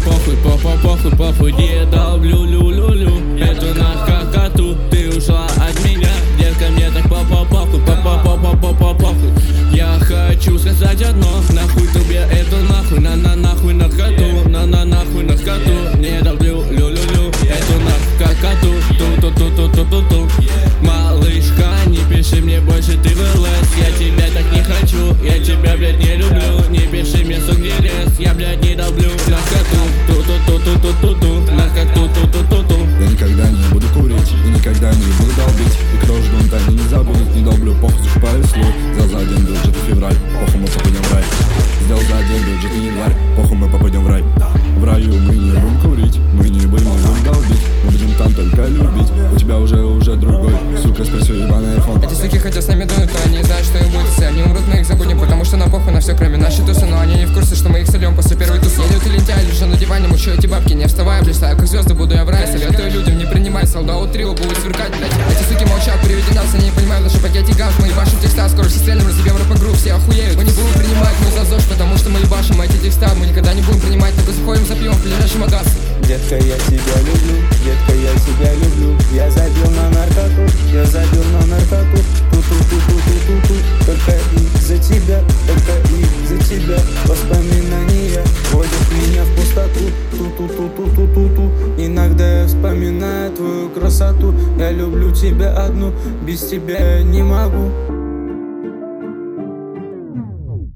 похуй, похуй, похуй, не долблю, лю-лю-лю. Эту наркоту, ты ушла от меня. Детка, мне так похуй, похуй. Я хочу сказать одно, нахуй тебе эту нахуй, нахуй наркоту, нахуй наркоту. Не долблю, лю-лю-лю. Эту наркоту, ту-ту-ту-ту-ту-ту. Малышка, не пиши мне больше, ты в ЛС. Я тебя так не хочу, я тебя, блядь, не люблю. Не пиши мне, сук, не лез, я, блядь, не долблю. Наркоту, ту-ту-ту-ту-ту-ту. Наркоту, ту-ту-ту-ту. Я никогда не буду курить и никогда не буду долбить. И кто ждун, тайны не забудет. Не долблю, похуй, закупаю слой. Взял за один бюджет и февраль, похуй, мы попадем в рай. Сделал за один бюджет и январь, похуй, мы попадем в рай. В раю мы не будем курить, мы не будем долбить. Мы будем там только любить. У тебя уже другой, сука, спросил ебаный айфон. Эти суки хотят с нами дунуть, но они знают, что им будет, если они умрут, мы их забудем. Потому что нам похуй на все, кроме нашей тусы. Но они не в курсе, что мы их сольем после первой тусы. Я лютый лентяй, лежу на диване, мучу эти бабки. Не вставая, блистаю, как звезды, буду я в рае. Советую людям не принимать, солдат трио будет сверкать, блять. Эти суки молчат, приведи нас, они не понимают наши пакеты ганг. Мы ебашим текста, скоро все стрелим, разъебем рэп-игру, все охуеют. Мы не будем принимать мой за ЗОЖ, потому что мы ебашим эти текста. Мы никогда не будем принимать, только заходим за пивом в ближайший магаз. Детка, я тебя люблю, детка, я тебя люблю. Я забил на наркоту, я забил на наркоту. Ту-ту-ту-ту-ту-ту-ту. Только из-за тебя, только из-за тебя. Воспоминания водят меня в пустоту. Ту-ту-ту-ту-ту-ту-ту. Иногда я вспоминаю твою красоту. Я люблю тебя одну, без тебя я не могу.